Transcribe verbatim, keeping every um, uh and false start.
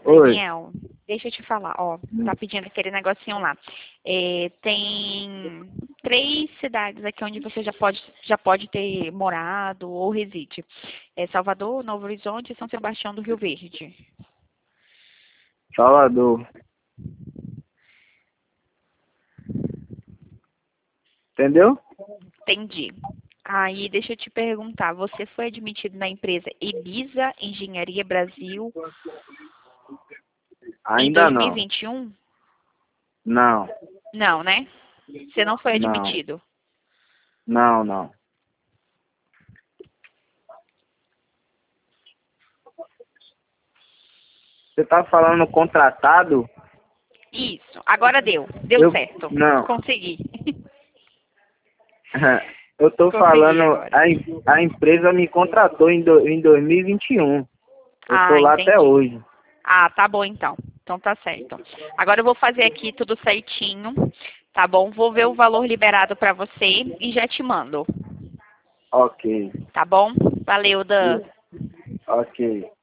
Oi. Daniel, deixa eu te falar, ó, Hum. tá pedindo aquele negocinho lá. É, tem três cidades aqui onde você já pode, já pode ter morado ou reside. É Salvador, Novo Horizonte e São Sebastião do Rio Verde. Salvador. Entendeu? Entendi. Aí, deixa eu te perguntar, você foi admitido na empresa Ibiza Engenharia Brasil em Ainda não. dois mil e vinte e um? Não. Não, né? Você não foi Não. admitido. Não, não. Você tá falando contratado? Isso. Agora deu. Deu Eu certo. não. Consegui. Eu tô Consegui falando, agora. a, em- a empresa me contratou em, do, em dois mil e vinte e um. Eu tô Ah, lá até entendi. hoje. Ah, tá bom então. Então tá certo. Agora eu vou fazer aqui tudo certinho, tá bom? Vou ver o valor liberado pra você e já te mando, Ok. tá bom? Valeu, Dan. Ok.